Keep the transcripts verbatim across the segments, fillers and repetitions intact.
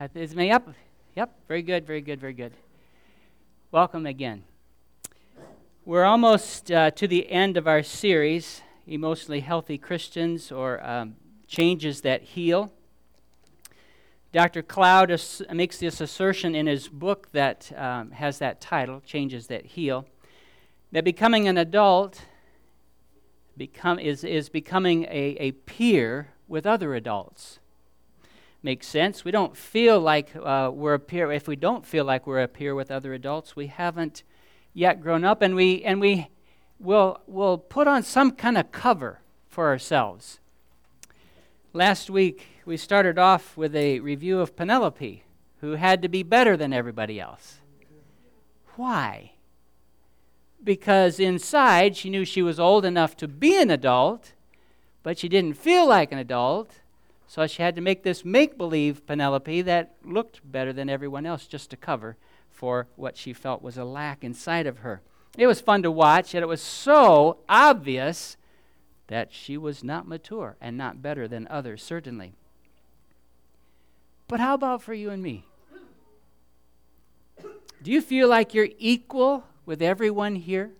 Is me up? Yep, very good, very good, very good. Welcome again. We're almost uh, to the end of our series, Emotionally Healthy Christians, or um, Changes That Heal. Doctor Cloud ass- makes this assertion in his book that um, has that title, Changes That Heal, that becoming an adult become is, is becoming a, a peer with other adults. Makes sense. We don't feel like uh, we're a peer. If we don't feel like we're a peer with other adults, we haven't yet grown up, and we and we will will put on some kind of cover for ourselves. Last week we started off with a review of Penelope, who had to be better than everybody else. Why? Because inside she knew she was old enough to be an adult, but she didn't feel like an adult. So she had to make this make-believe Penelope that looked better than everyone else just to cover for what she felt was a lack inside of her. It was fun to watch, yet it was so obvious that she was not mature and not better than others, certainly. But how about for you and me? Do you feel like you're equal with everyone here?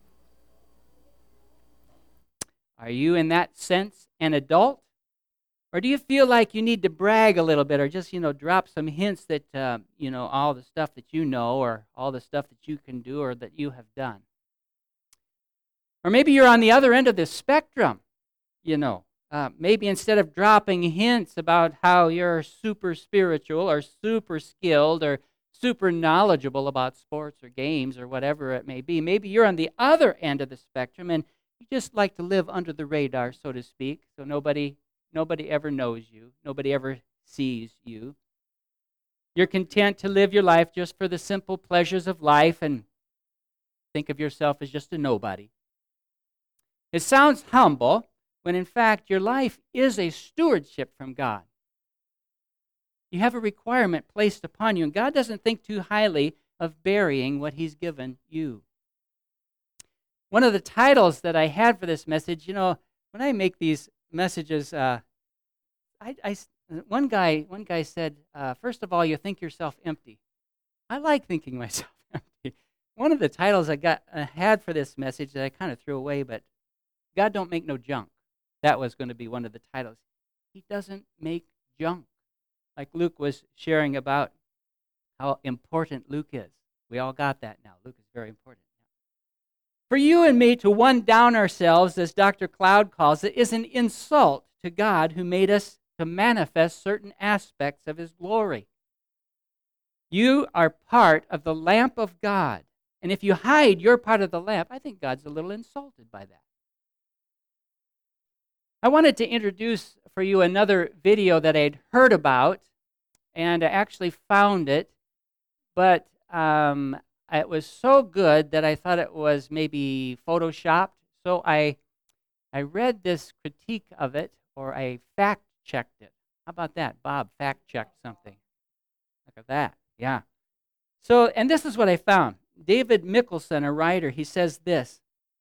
Are you, in that sense, an adult? Or do you feel like you need to brag a little bit or just, you know, drop some hints that, uh, you know, all the stuff that you know or all the stuff that you can do or that you have done? Or maybe you're on the other end of the spectrum, you know. Uh, maybe instead of dropping hints about how you're super spiritual or super skilled or super knowledgeable about sports or games or whatever it may be, maybe you're on the other end of the spectrum and you just like to live under the radar, so to speak, so nobody... Nobody ever knows you. Nobody ever sees you. You're content to live your life just for the simple pleasures of life and think of yourself as just a nobody. It sounds humble when in fact your life is a stewardship from God. You have a requirement placed upon you, and God doesn't think too highly of burying what He's given you. One of the titles that I had for this message, you know, when I make these messages, uh, I, I, one guy, one guy said, uh, first of all, you think yourself empty. I like thinking myself empty. One of the titles I got uh, had for this message that I kind of threw away, but God don't make no junk. That was going to be one of the titles. He doesn't make junk. Like Luke was sharing about how important Luke is. We all got that now. Luke is very important. For you and me to one down ourselves, as Doctor Cloud calls it, is an insult to God who made us to manifest certain aspects of His glory. You are part of the lamp of God. And if you hide your part of the lamp, I think God's a little insulted by that. I wanted to introduce for you another video that I'd heard about, and I actually found it, but um, it was so good that I thought it was maybe photoshopped. So I I read this critique of it, or I fact-checked it. How about that? Bob fact-checked something. Look at that. Yeah. So, and this is what I found. David Mickelson, a writer, he says this,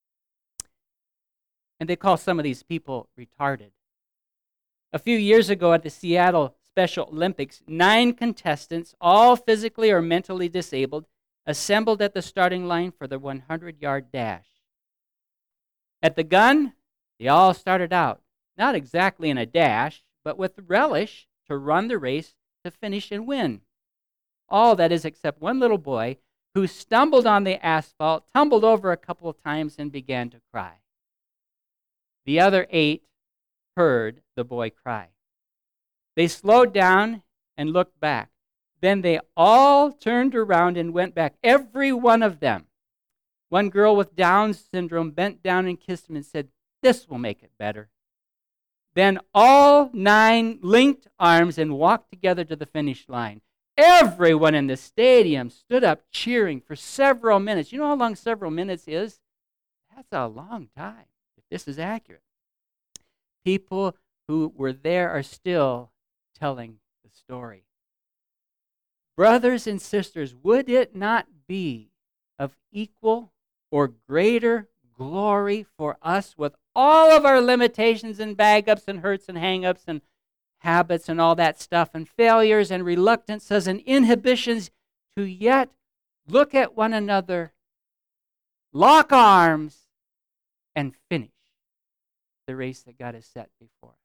and they call some of these people retarded. A few years ago at the Seattle Special Olympics, nine contestants, all physically or mentally disabled, assembled at the starting line for the hundred-yard dash. At the gun, they all started out, not exactly in a dash, but with relish to run the race to finish and win. All, that is, except one little boy who stumbled on the asphalt, tumbled over a couple of times, and began to cry. The other eight heard the boy cry. They slowed down and looked back. Then they all turned around and went back, every one of them. One girl with Down syndrome bent down and kissed him and said, "This will make it better." Then all nine linked arms and walked together to the finish line. Everyone in the stadium stood up cheering for several minutes. You know how long several minutes is? That's a long time, if this is accurate. People who were there are still telling the story. Brothers and sisters, would it not be of equal or greater glory for us with all of our limitations and bag-ups and hurts and hang-ups and habits and all that stuff, and failures and reluctances and inhibitions, to yet look at one another, lock arms, and finish the race that God has set before us.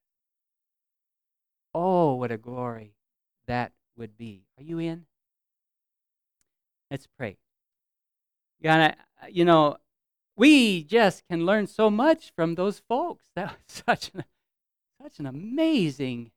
Oh, what a glory that would be. Are you in? Let's pray. God, I, you know, we just can learn so much from those folks. That was such an, such an amazing,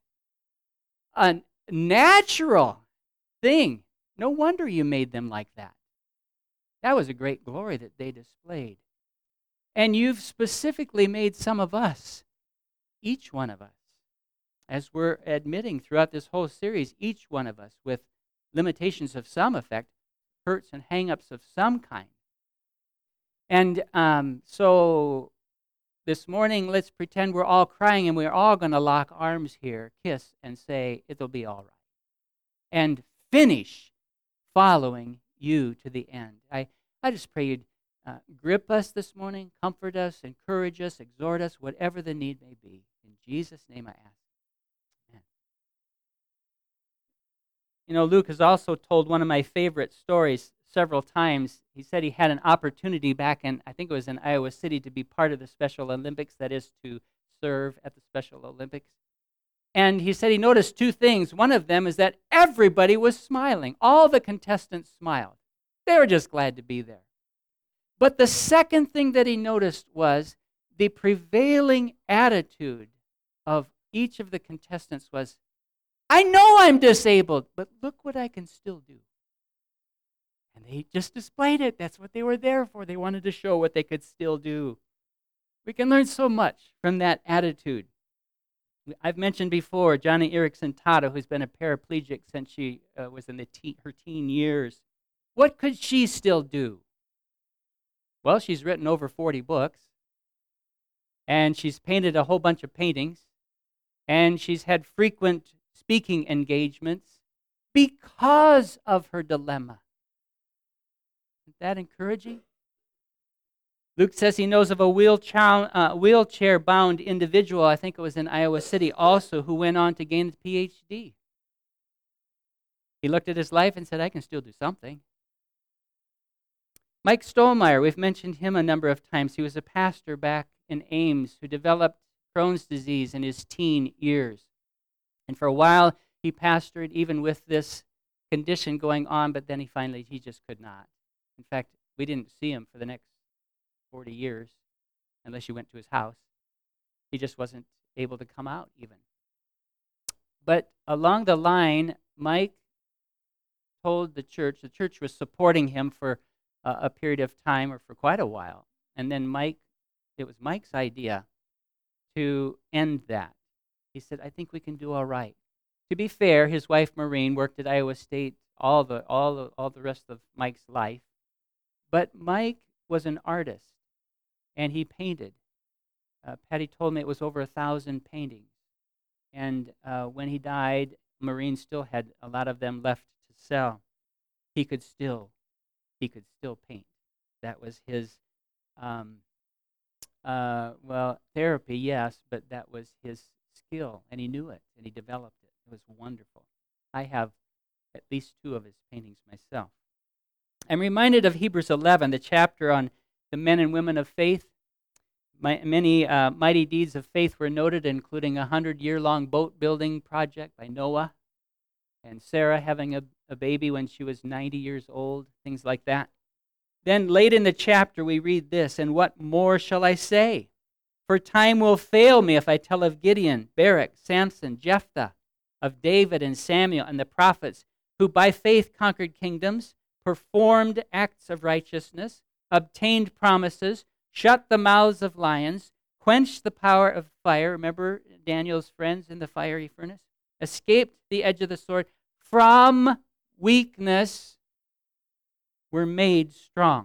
unnatural thing. No wonder you made them like that. That was a great glory that they displayed. And you've specifically made some of us, each one of us, as we're admitting throughout this whole series, each one of us with limitations of some effect, hurts and hang-ups of some kind. And um, so this morning, let's pretend we're all crying and we're all going to lock arms here, kiss, and say, it'll be all right. And finish following you to the end. I, I just pray you'd uh, grip us this morning, comfort us, encourage us, exhort us, whatever the need may be. In Jesus' name I ask. Amen. You know, Luke has also told one of my favorite stories several times. He said he had an opportunity back in, I think it was in Iowa City, to be part of the Special Olympics, that is to serve at the Special Olympics. And he said he noticed two things. One of them is that everybody was smiling. All the contestants smiled. They were just glad to be there. But the second thing that he noticed was the prevailing attitude of each of the contestants was, I know I'm disabled, but look what I can still do. And they just displayed it. That's what they were there for. They wanted to show what they could still do. We can learn so much from that attitude. I've mentioned before Johnny Erickson Tada, who's been a paraplegic since she uh, was in the teen, her teen years. What could she still do? Well, she's written over forty books, and she's painted a whole bunch of paintings, and she's had frequent speaking engagements because of her dilemma. Isn't that encouraging? Luke says he knows of a wheelchair, uh, wheelchair-bound individual, I think it was in Iowa City also, who went on to gain a P H D. He looked at his life and said, I can still do something. Mike Stolmeyer, we've mentioned him a number of times. He was a pastor back in Ames who developed Crohn's disease in his teen years. And for a while, he pastored even with this condition going on, but then he finally, he just could not. In fact, we didn't see him for the next forty years, unless you went to his house. He just wasn't able to come out even. But along the line, Mike told the church, the church was supporting him for uh, a period of time, or for quite a while. And then Mike, it was Mike's idea to end that. He said, I think we can do all right. To be fair, his wife Maureen worked at Iowa State all the all the, all the rest of Mike's life. But Mike was an artist, and he painted. Uh, Patty told me it was over a thousand paintings. And uh, when he died, Maureen still had a lot of them left to sell. He could still, he could still paint. That was his, um, uh, well, therapy, yes, but that was his skill, and he knew it, and he developed it. It was wonderful. I have at least two of his paintings myself. I'm reminded of Hebrews eleven, the chapter on the men and women of faith. My, many uh, mighty deeds of faith were noted, including a hundred-year-long boat-building project by Noah, and Sarah having a, a baby when she was ninety years old, things like that. Then late in the chapter, we read this, and what more shall I say? For time will fail me if I tell of Gideon, Barak, Samson, Jephthah, of David and Samuel and the prophets, who by faith conquered kingdoms, performed acts of righteousness, obtained promises, shut the mouths of lions, quenched the power of fire. Remember Daniel's friends in the fiery furnace? Escaped the edge of the sword. From weakness were made strong.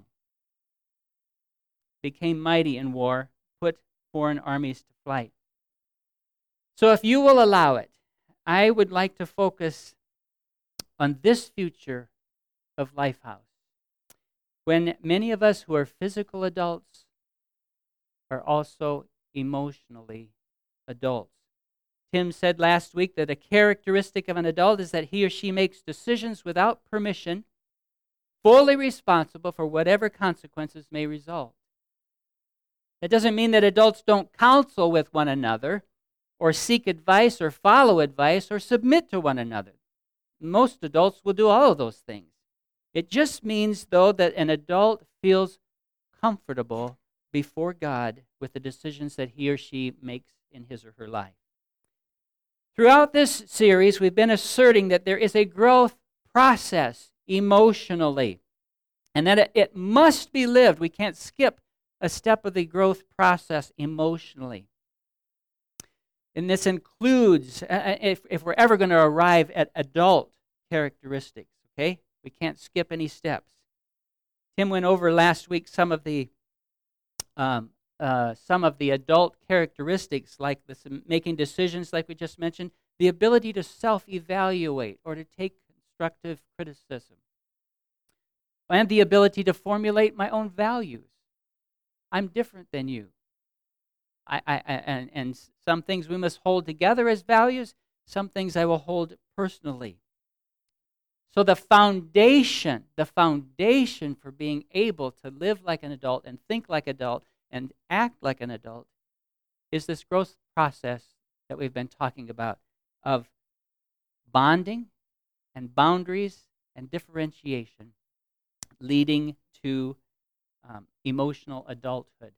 Became mighty in war, put foreign armies to flight. So if you will allow it, I would like to focus on this future of Lifehouse, when many of us who are physical adults are also emotionally adults. Tim said last week that a characteristic of an adult is that he or she makes decisions without permission, fully responsible for whatever consequences may result. That doesn't mean that adults don't counsel with one another or seek advice or follow advice or submit to one another. Most adults will do all of those things. It just means, though, that an adult feels comfortable before God with the decisions that he or she makes in his or her life. Throughout this series, we've been asserting that there is a growth process emotionally, and that it, it must be lived. We can't skip a step of the growth process emotionally. And this includes, uh, if, if we're ever going to arrive at adult characteristics, okay? We can't skip any steps. Tim went over last week some of the um, uh, some of the adult characteristics, like this, making decisions, like we just mentioned, the ability to self-evaluate or to take constructive criticism, and the ability to formulate my own values. I'm different than you. I, I, I and, and some things we must hold together as values, some things I will hold personally. So the foundation, the foundation for being able to live like an adult and think like an adult and act like an adult is this growth process that we've been talking about of bonding and boundaries and differentiation leading to um, emotional adulthood.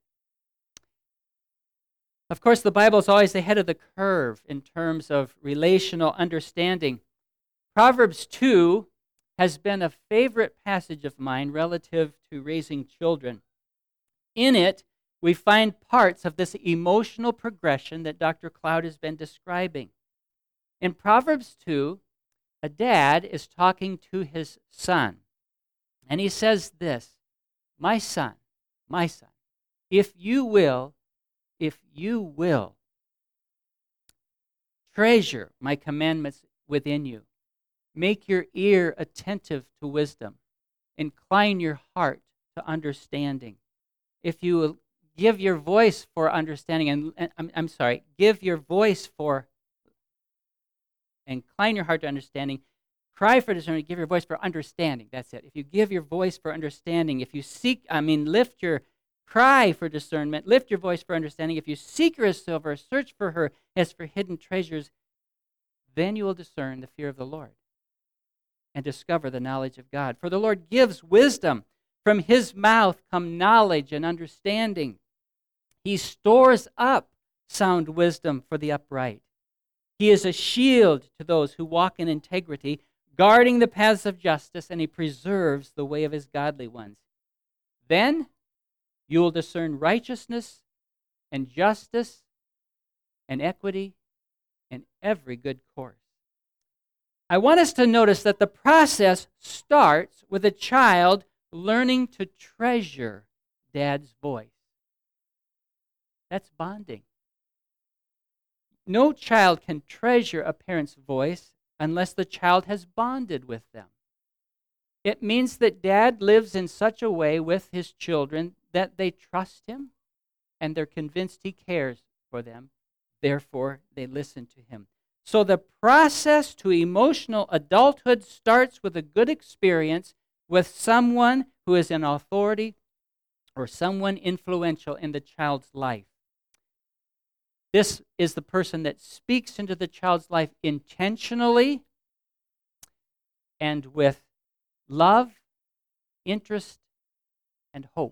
Of course, the Bible is always ahead of the curve in terms of relational understanding. Proverbs two has been a favorite passage of mine relative to raising children. In it, we find parts of this emotional progression that Doctor Cloud has been describing. In Proverbs two, a dad is talking to his son, and he says this, "My son, my son, if you will, if you will, treasure my commandments within you, make your ear attentive to wisdom, incline your heart to understanding. If you will give your voice for understanding, and, and I'm, I'm sorry, give your voice for, incline your heart to understanding, cry for discernment, give your voice for understanding." That's it. If you give your voice for understanding, if you seek, I mean, lift your cry for discernment, lift your voice for understanding. If you seek her as silver, search for her as for hidden treasures, then you will discern the fear of the Lord and discover the knowledge of God. For the Lord gives wisdom. From his mouth come knowledge and understanding. He stores up sound wisdom for the upright. He is a shield to those who walk in integrity, guarding the paths of justice, and he preserves the way of his godly ones. Then you will discern righteousness and justice and equity and every good course. I want us to notice that the process starts with a child learning to treasure Dad's voice. That's bonding. No child can treasure a parent's voice unless the child has bonded with them. It means that Dad lives in such a way with his children that they trust him and they're convinced he cares for them. Therefore, they listen to him. So the process to emotional adulthood starts with a good experience with someone who is in authority or someone influential in the child's life. This is the person that speaks into the child's life intentionally and with love, interest, and hope.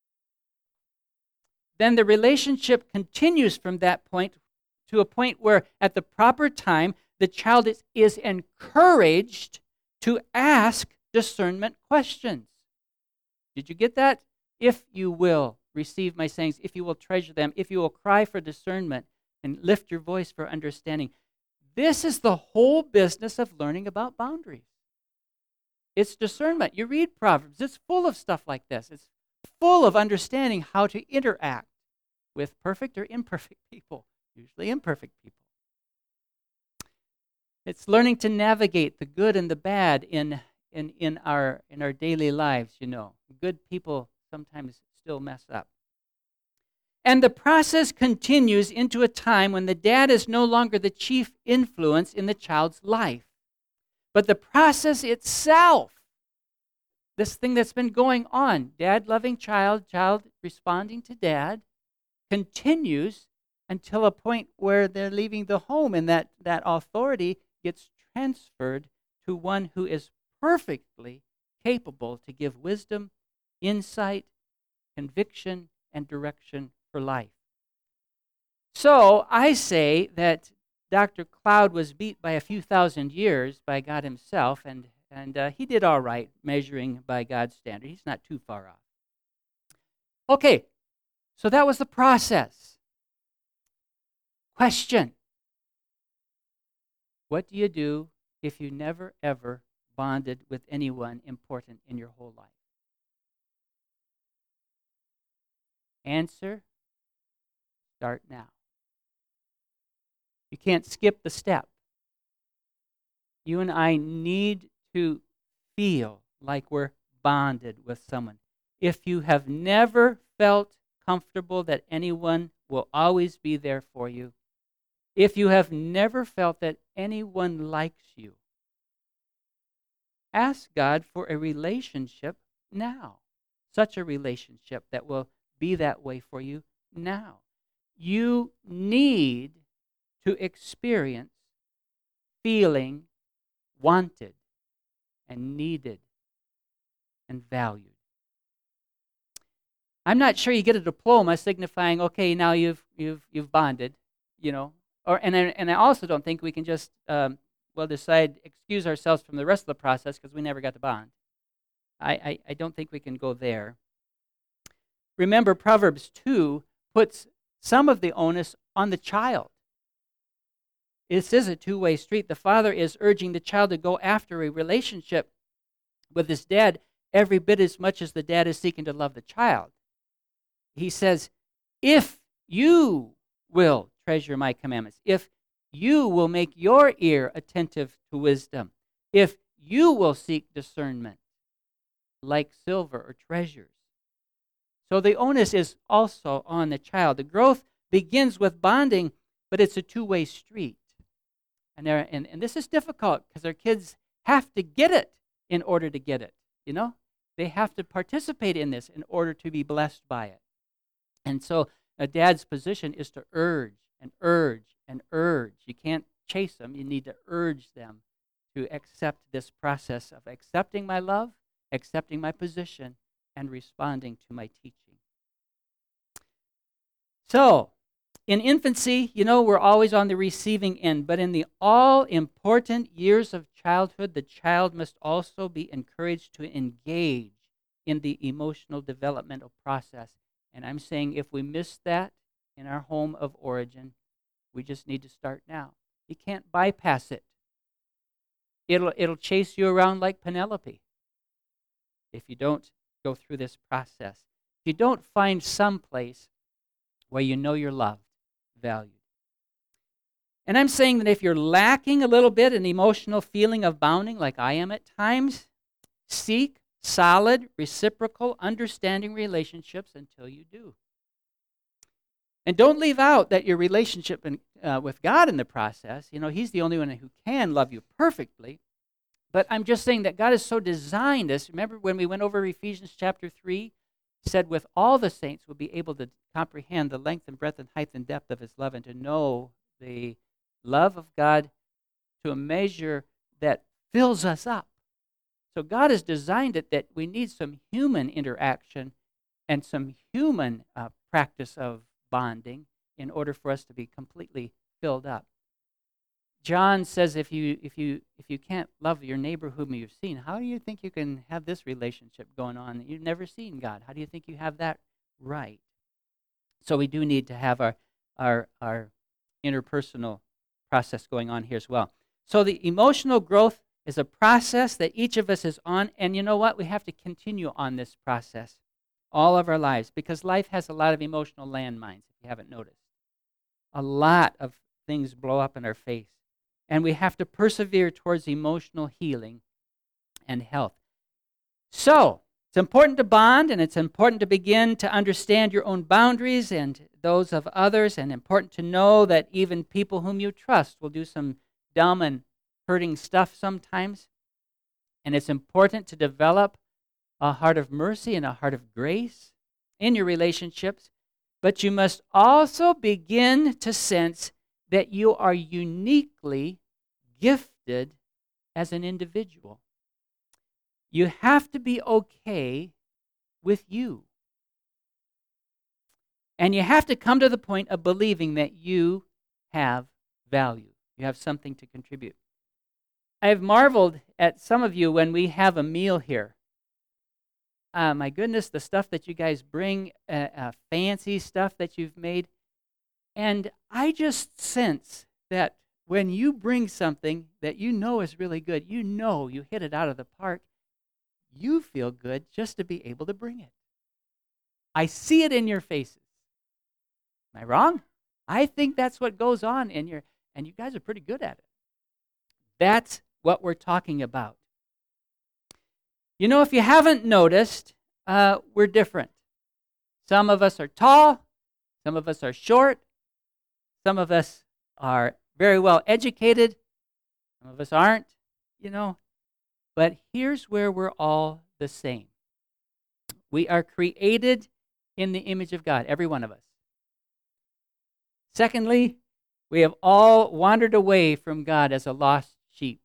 Then the relationship continues from that point to a point where at the proper time, the child is, is encouraged to ask discernment questions. Did you get that? If you will receive my sayings, if you will treasure them, if you will cry for discernment and lift your voice for understanding. This is the whole business of learning about boundaries. It's discernment. You read Proverbs, it's full of stuff like this. It's full of understanding how to interact with perfect or imperfect people, usually imperfect people. It's learning to navigate the good and the bad in, in, in, our, in our daily lives, you know. Good people sometimes still mess up. And the process continues into a time when the dad is no longer the chief influence in the child's life. But the process itself, this thing that's been going on, dad loving child, child responding to dad, continues until a point where they're leaving the home and that, that authority gets transferred to one who is perfectly capable to give wisdom, insight, conviction, and direction for life. So I say that Doctor Cloud was beat by a few thousand years by God himself, and, and uh, he did all right measuring by God's standard. He's not too far off. Okay, so that was the process. Question. What do you do if you never, ever bonded with anyone important in your whole life? Answer, start now. You can't skip the step. You and I need to feel like we're bonded with someone. If you have never felt comfortable that anyone will always be there for you, if you have never felt that anyone likes you, ask God for a relationship now. Such a relationship that will be that way for you now. You need to experience feeling wanted and needed and valued. I'm not sure you get a diploma signifying, okay, now you've you've you've bonded, you know. Or and I, and I also don't think we can just um, well decide excuse ourselves from the rest of the process because we never got to bond. I, I I don't think we can go there. Remember, Proverbs two puts some of the onus on the child. This is a two-way street. The father is urging the child to go after a relationship with his dad every bit as much as the dad is seeking to love the child. He says, if you will treasure my commandments, if you will make your ear attentive to wisdom, if you will seek discernment like silver or treasures. So the onus is also on the child. The growth begins with bonding, but it's a two-way street. And, and, and this is difficult because our kids have to get it in order to get it, you know? They have to participate in this in order to be blessed by it. And so a dad's position is to urge and urge and urge. You can't chase them. You need to urge them to accept this process of accepting my love, accepting my position, and responding to my teaching. So, in infancy, you know, we're always on the receiving end, but in the all-important years of childhood, the child must also be encouraged to engage in the emotional developmental process. And I'm saying if we miss that in our home of origin, we just need to start now. You can't bypass it. It'll, it'll chase you around like Penelope if you don't go through this process. If you don't find some place where you know you're loved, valued. And I'm saying that if you're lacking a little bit an emotional feeling of bonding, like I am at times, seek solid, reciprocal, understanding relationships until you do. And don't leave out that your relationship in, uh, with God in the process, you know, He's the only one who can love you perfectly. But I'm just saying that God has so designed us. Remember when we went over Ephesians chapter three? Said with all the saints will be able to comprehend the length and breadth and height and depth of His love and to know the love of God to a measure that fills us up. So God has designed it that we need some human interaction and some human uh, practice of bonding in order for us to be completely filled up. John says if you if you if you can't love your neighbor whom you've seen, how do you think you can have this relationship going on that you've never seen God? How do you think you have that right? So we do need to have our our our interpersonal process going on here as well. So the emotional growth is a process that each of us is on, and you know what? We have to continue on this process all of our lives because life has a lot of emotional landmines, if you haven't noticed. A lot of things blow up in our face. And we have to persevere towards emotional healing and health. So, it's important to bond, and it's important to begin to understand your own boundaries, and those of others, and important to know that even people whom you trust will do some dumb and hurting stuff sometimes. And it's important to develop a heart of mercy and a heart of grace in your relationships. But you must also begin to sense that you are uniquely gifted as an individual. You have to be okay with you. And you have to come to the point of believing that you have value. You have something to contribute. I've marveled at some of you when we have a meal here. Uh, my goodness, the stuff that you guys bring, uh, uh, fancy stuff that you've made. And I just sense that when you bring something that you know is really good, you know you hit it out of the park, you feel good just to be able to bring it. I see it in your faces. Am I wrong? I think that's what goes on in your, and you guys are pretty good at it. That's what we're talking about. You know, if you haven't noticed, uh, we're different. Some of us are tall, some of us are short, some of us are very well educated, some of us aren't, you know. But here's where we're all the same. We are created in the image of God, every one of us. Secondly, we have all wandered away from God as a lost sheep.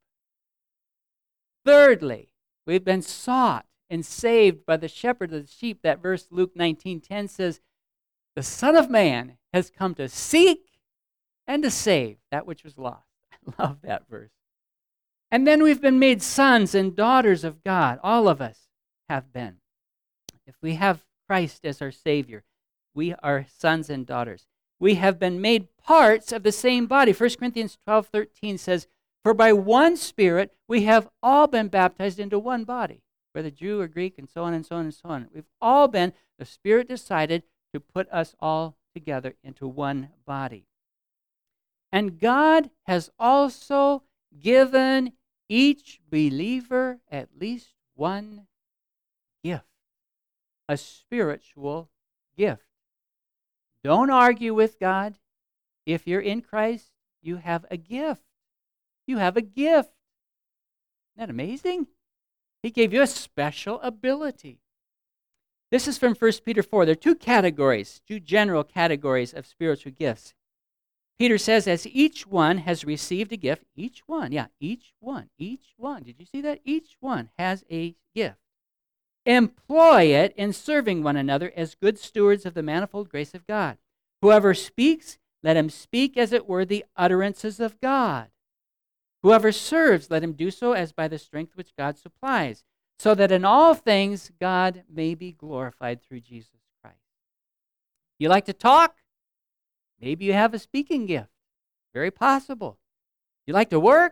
Thirdly, we've been sought and saved by the shepherd of the sheep. That verse, Luke nineteen ten, says, the Son of Man has come to seek and to save that which was lost. I love that verse. And then we've been made sons and daughters of God. All of us have been. If we have Christ as our Savior, we are sons and daughters. We have been made parts of the same body. First Corinthians twelve thirteen says, for by one Spirit we have all been baptized into one body, whether Jew or Greek, and so on and so on and so on. We've all been, the Spirit decided to put us all together into one body. And God has also given each believer at least one gift, a spiritual gift. Don't argue with God. If you're in Christ, you have a gift. You have a gift. Isn't that amazing? He gave you a special ability. This is from First Peter four. There are two categories, two general categories of spiritual gifts. Peter says, as each one has received a gift, each one, yeah, each one, each one. Did you see that? Each one has a gift. Employ it in serving one another as good stewards of the manifold grace of God. Whoever speaks, let him speak as it were the utterances of God. Whoever serves, let him do so as by the strength which God supplies, so that in all things God may be glorified through Jesus Christ. You like to talk? Maybe you have a speaking gift. Very possible. You like to work?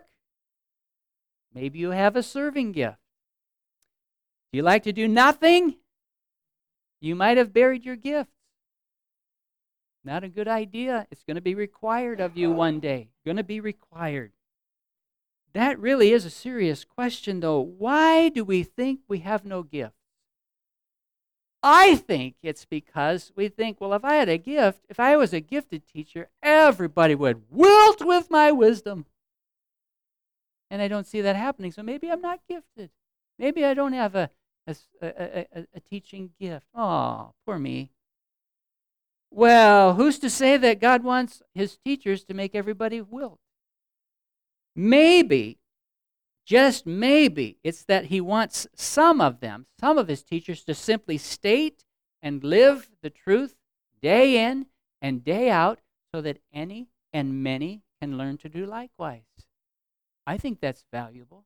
Maybe you have a serving gift. Do you like to do nothing? You might have buried your gifts. Not a good idea. It's going to be required of you one day. Going to be required. That really is a serious question, though. Why do we think we have no gifts? I think it's because we think, well, if I had a gift, if I was a gifted teacher, everybody would wilt with my wisdom. And I don't see that happening, so maybe I'm not gifted. Maybe I don't have a, a, a, a, a teaching gift. Oh, poor me. Well, who's to say that God wants his teachers to make everybody wilt? Maybe, just maybe, it's that he wants some of them, some of his teachers, to simply state and live the truth day in and day out so that any and many can learn to do likewise. I think that's valuable.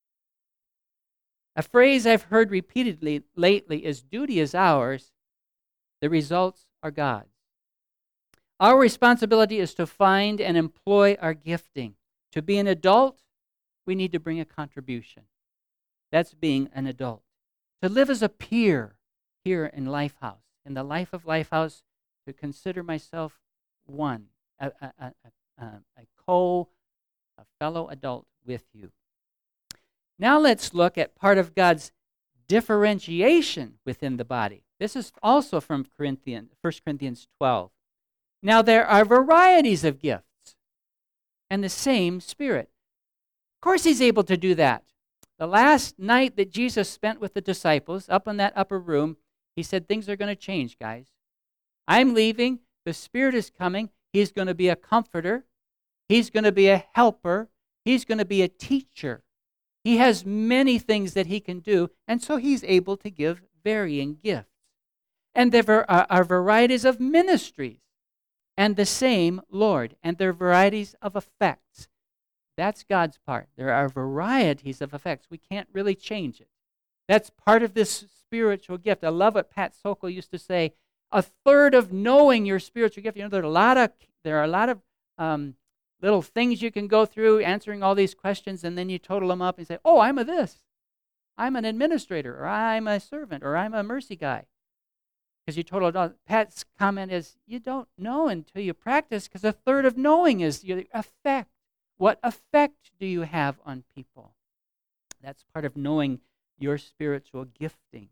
A phrase I've heard repeatedly lately is, duty is ours, the results are God's. Our responsibility is to find and employ our gifting. To be an adult, we need to bring a contribution. That's being an adult. To live as a peer here in Lifehouse, in the life of Lifehouse, to consider myself one, a, a, a, a, a co, a fellow adult with you. Now let's look at part of God's differentiation within the body. This is also from Corinthians, First Corinthians twelve. Now there are varieties of gifts and the same Spirit. Of course he's able to do that. The last night that Jesus spent with the disciples up in that upper room, he said, things are going to change, guys. I'm leaving. The Spirit is coming. He's going to be a comforter. He's going to be a helper. He's going to be a teacher. He has many things that he can do, and so he's able to give varying gifts. And there are, are varieties of ministries, and the same Lord, and there are varieties of effects. That's God's part. There are varieties of effects. We can't really change it. That's part of this spiritual gift. I love what Pat Sokol used to say, a third of knowing your spiritual gift. You know, there are a lot of, there are a lot of um, little things you can go through answering all these questions, and then you total them up and say, oh, I'm a this. I'm an administrator, or I'm a servant, or I'm a mercy guy. Because you total it all. Pat's comment is, you don't know until you practice, because a third of knowing is your effect. What effect do you have on people? That's part of knowing your spiritual gifting.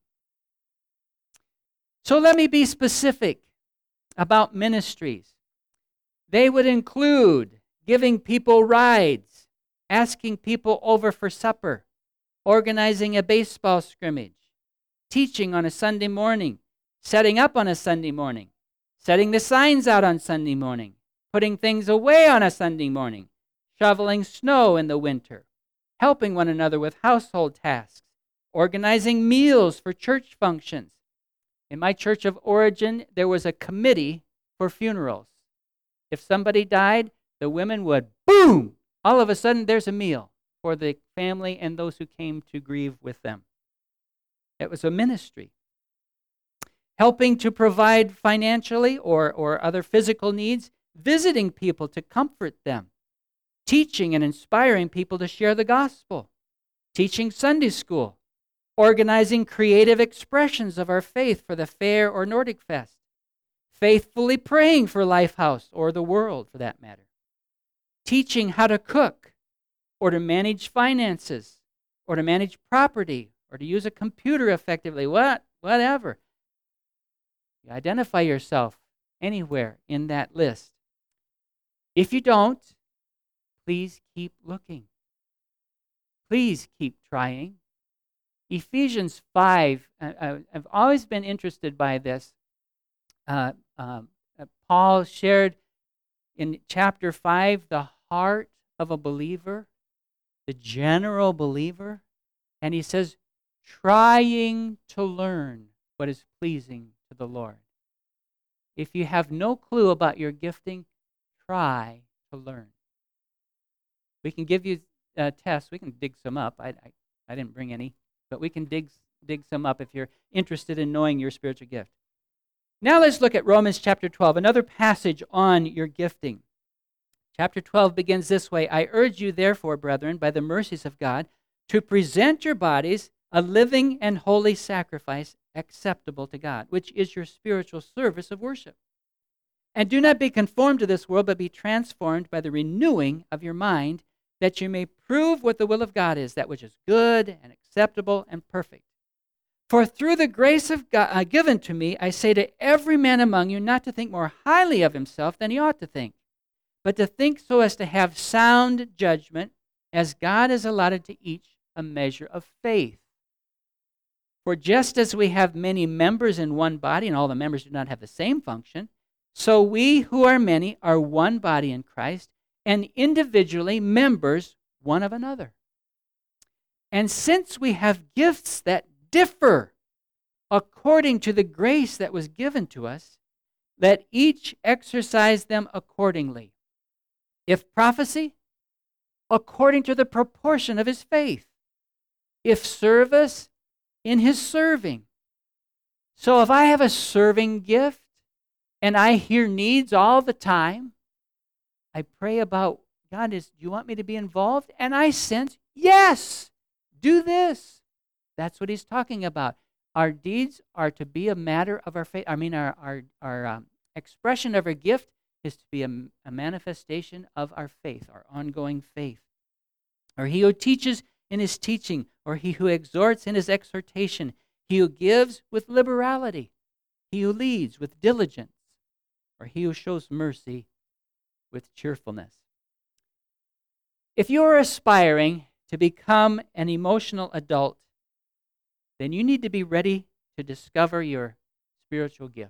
So let me be specific about ministries. They would include giving people rides, asking people over for supper, organizing a baseball scrimmage, teaching on a Sunday morning, setting up on a Sunday morning, setting the signs out on Sunday morning, putting things away on a Sunday morning, shoveling snow in the winter, helping one another with household tasks, organizing meals for church functions. In my church of origin, there was a committee for funerals. If somebody died, the women would, boom, all of a sudden there's a meal for the family and those who came to grieve with them. It was a ministry. Helping to provide financially or, or other physical needs, visiting people to comfort them, teaching and inspiring people to share the gospel, teaching Sunday school, organizing creative expressions of our faith for the fair or Nordic Fest, faithfully praying for Lifehouse or the world for that matter, teaching how to cook or to manage finances or to manage property or to use a computer effectively, what, whatever. You identify yourself anywhere in that list. If you don't, please keep looking. Please keep trying. Ephesians five, uh, I've always been interested by this. Uh, um, uh, Paul shared in chapter five the heart of a believer, the general believer, and he says, trying to learn what is pleasing to the Lord. If you have no clue about your gifting, try to learn. We can give you uh, tests. We can dig some up. I, I, I didn't bring any, but we can dig, dig some up if you're interested in knowing your spiritual gift. Now let's look at Romans chapter twelve, another passage on your gifting. Chapter twelve begins this way, I urge you therefore, brethren, by the mercies of God, to present your bodies a living and holy sacrifice acceptable to God, which is your spiritual service of worship. And do not be conformed to this world, but be transformed by the renewing of your mind, that you may prove what the will of God is, that which is good and acceptable and perfect. For through the grace of God uh, given to me, I say to every man among you not to think more highly of himself than he ought to think, but to think so as to have sound judgment, as God has allotted to each a measure of faith. For just as we have many members in one body, and all the members do not have the same function, so we who are many are one body in Christ, and individually members one of another. And since we have gifts that differ according to the grace that was given to us, let each exercise them accordingly. If prophecy, according to the proportion of his faith. If service, in his serving. So if I have a serving gift and I hear needs all the time, I pray about, God, is, do you want me to be involved? And I sense, yes, do this. That's what he's talking about. Our deeds are to be a matter of our faith. I mean, our, our, our um, expression of our gift is to be a, a manifestation of our faith, our ongoing faith. Or he who teaches in his teaching, or he who exhorts in his exhortation, he who gives with liberality, he who leads with diligence. or he who shows mercy with cheerfulness. If you are aspiring to become an emotional adult, then you need to be ready to discover your spiritual gift.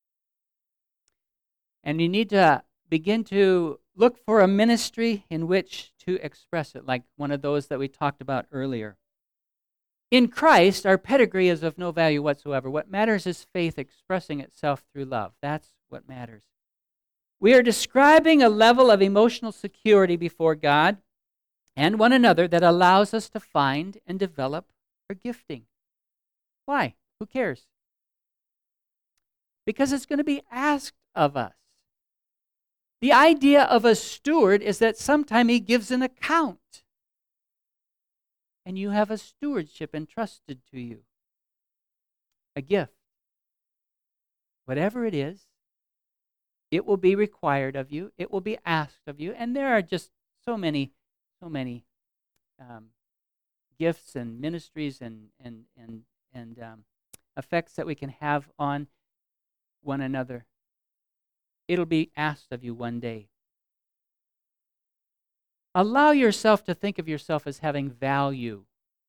And you need to begin to look for a ministry in which to express it, like one of those that we talked about earlier. In Christ, our pedigree is of no value whatsoever. What matters is faith expressing itself through love. That's what matters. We are describing a level of emotional security before God and one another that allows us to find and develop our gifting. Why? Who cares? Because it's going to be asked of us. The idea of a steward is that sometime he gives an account. And you have a stewardship entrusted to you. A gift. Whatever it is, it will be required of you. It will be asked of you. And there are just so many, so many um, gifts and ministries and and and and um, effects that we can have on one another. It'll be asked of you one day. Allow yourself to think of yourself as having value.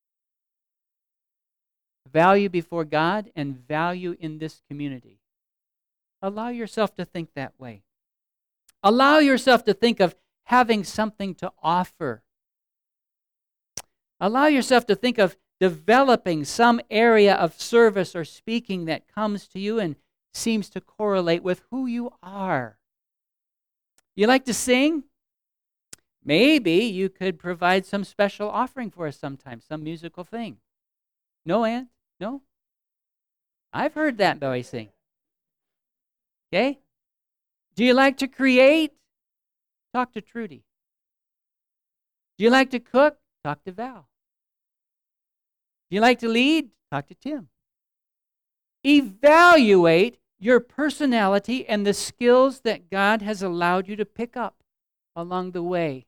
Value before God and value in this community. Allow yourself to think that way. Allow yourself to think of having something to offer. Allow yourself to think of developing some area of service or speaking that comes to you and seems to correlate with who you are. You like to sing? Maybe you could provide some special offering for us sometime, some musical thing. No, Aunt? No? I've heard that though, I sing. Okay? Do you like to create? Talk to Trudy. Do you like to cook? Talk to Val. Do you like to lead? Talk to Tim. Evaluate your personality and the skills that God has allowed you to pick up along the way.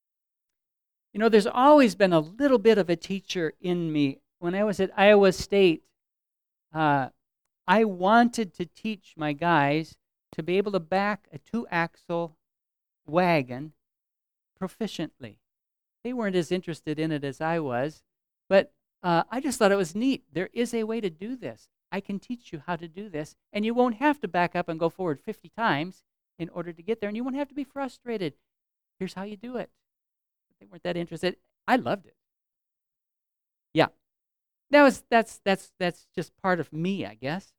You know, there's always been a little bit of a teacher in me. When I was at Iowa State, uh, I wanted to teach my guys to be able to back a two-axle wagon proficiently. They weren't as interested in it as I was, but uh, I just thought it was neat. There is a way to do this. I can teach you how to do this, and you won't have to back up and go forward fifty times in order to get there, and you won't have to be frustrated. Here's how you do it. They weren't that interested. I loved it. Yeah. That was that's that's that's just part of me, I guess.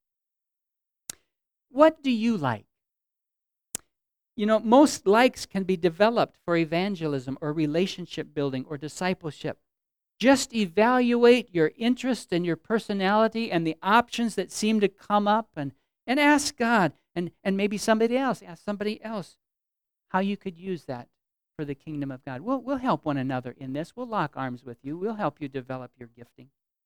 What do you like? You know, most likes can be developed for evangelism or relationship building or discipleship. Just evaluate your interest and your personality and the options that seem to come up and, and ask God and, and maybe somebody else, ask somebody else how you could use that for the kingdom of God. We'll, we'll help one another in this. We'll lock arms with you. We'll help you develop your gifting.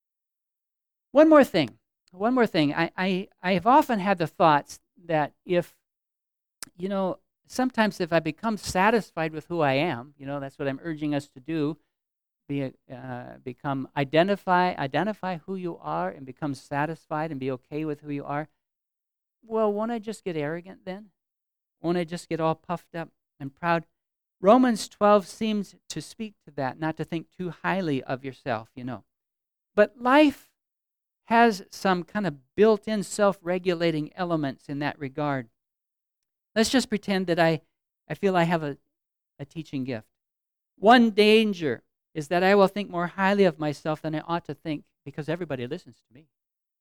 One more thing. One more thing. I, I, I have often had the thoughts that if, you know, sometimes if I become satisfied with who I am, you know, that's what I'm urging us to do, be uh, become identify identify who you are and become satisfied and be okay with who you are. Well, won't I just get arrogant then? Won't I just get all puffed up and proud? Romans twelve seems to speak to that, not to think too highly of yourself, you know. But life has some kind of built-in self-regulating elements in that regard. Let's just pretend that I, I feel I have a, a teaching gift. One danger is that I will think more highly of myself than I ought to think because everybody listens to me.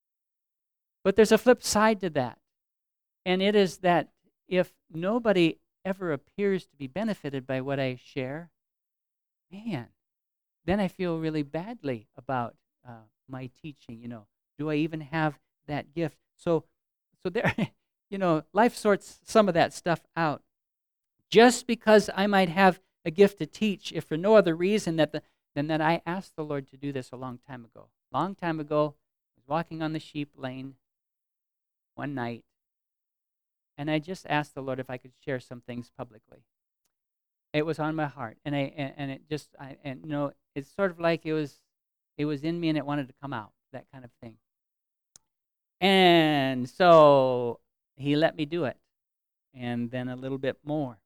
But there's a flip side to that, and it is that if nobody ever appears to be benefited by what I share, man, then I feel really badly about uh, my teaching, you know. Do I even have that gift? So, so there, you know, life sorts some of that stuff out. Just because I might have a gift to teach, if for no other reason that the, than that I asked the Lord to do this a long time ago. Long time ago, I was walking on the sheep lane one night, and I just asked the Lord if I could share some things publicly. It was on my heart, and I and, and it just I and you know it's sort of like it was it was in me and it wanted to come out, that kind of thing. And so He let me do it. and then a little bit more.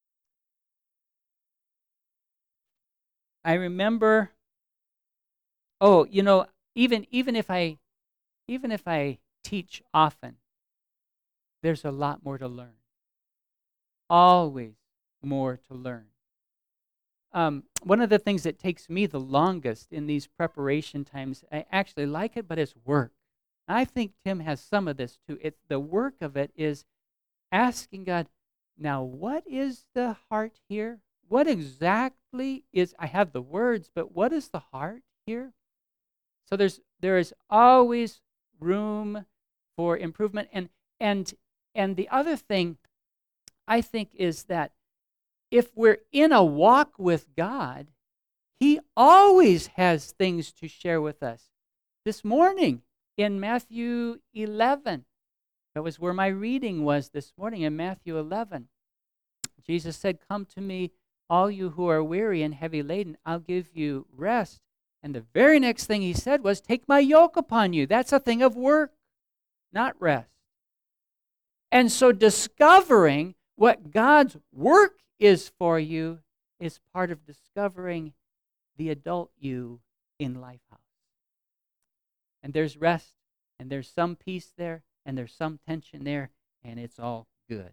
I remember, oh, you know, even even if I even if I teach often, there's a lot more to learn. Always more to learn. Um, one of the things that takes me the longest in these preparation times, I actually like it, but it's work. I think Tim has some of this too. It's the work of it is asking God, now what is the heart here? What exactly is, I have the words, but what is the heart here? So there's there is always room for improvement. And and and the other thing I think is that if we're in a walk with God, He always has things to share with us. This morning in Matthew eleven, that was where my reading was this morning, in Matthew eleven. Jesus said, "Come to me, all you who are weary and heavy laden, I'll give you rest." And the very next thing He said was, "Take my yoke upon you." That's a thing of work, not rest. And so discovering what God's work is for you is part of discovering the adult you in Lifehouse. And there's rest, and there's some peace there, and there's some tension there, and it's all good.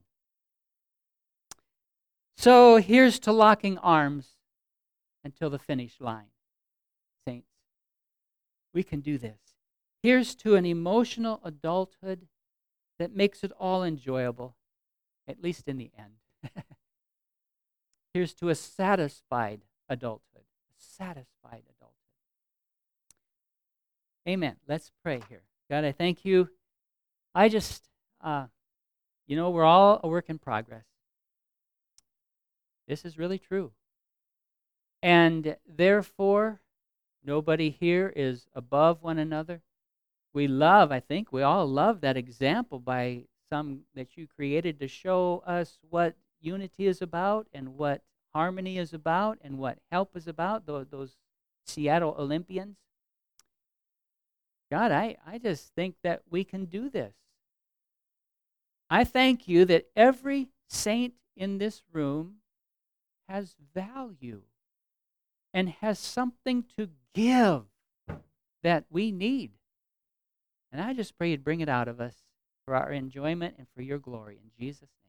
So here's to locking arms until the finish line, saints. We can do this. Here's to an emotional adulthood that makes it all enjoyable, at least in the end. Here's to a satisfied adulthood, a satisfied adulthood. Amen. Let's pray here. God, I thank you. I just, uh, you know, we're all a work in progress. This is really true. And therefore, nobody here is above one another. We love, I think, we all love that example by some that you created to show us what unity is about and what harmony is about and what help is about, those, those Seattle Olympians. God, I, I just think that we can do this. I thank you that every saint in this room has value and has something to give that we need. And I just pray you'd bring it out of us for our enjoyment and for your glory. In Jesus' name.